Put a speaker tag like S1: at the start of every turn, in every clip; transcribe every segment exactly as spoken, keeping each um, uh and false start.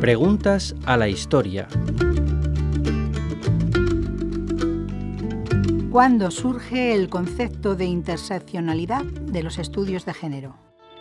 S1: Preguntas a la historia.
S2: ¿Cuándo surge el concepto de interseccionalidad de los estudios de género?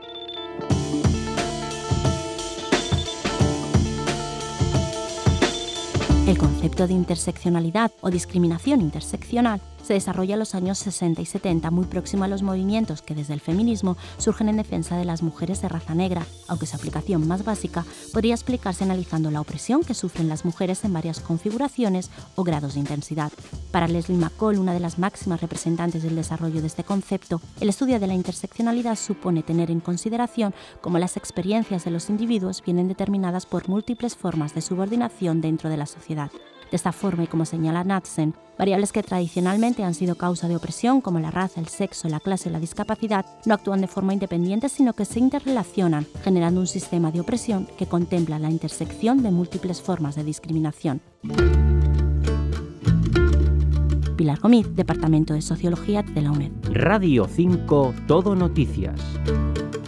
S3: El concepto de interseccionalidad o discriminación interseccional se desarrolla en los años sesenta y setenta, muy próximo a los movimientos que desde el feminismo surgen en defensa de las mujeres de raza negra, aunque su aplicación más básica podría explicarse analizando la opresión que sufren las mujeres en varias configuraciones o grados de intensidad. Para Leslie McCall, una de las máximas representantes del desarrollo de este concepto, el estudio de la interseccionalidad supone tener en consideración cómo las experiencias de los individuos vienen determinadas por múltiples formas de subordinación dentro de la sociedad. De esta forma, y como señala Knudsen, variables que tradicionalmente han sido causa de opresión, como la raza, el sexo, la clase o la discapacidad, no actúan de forma independiente, sino que se interrelacionan, generando un sistema de opresión que contempla la intersección de múltiples formas de discriminación. Pilar Gómez, Departamento de Sociología de la UNED.
S1: Radio cinco, Todo Noticias.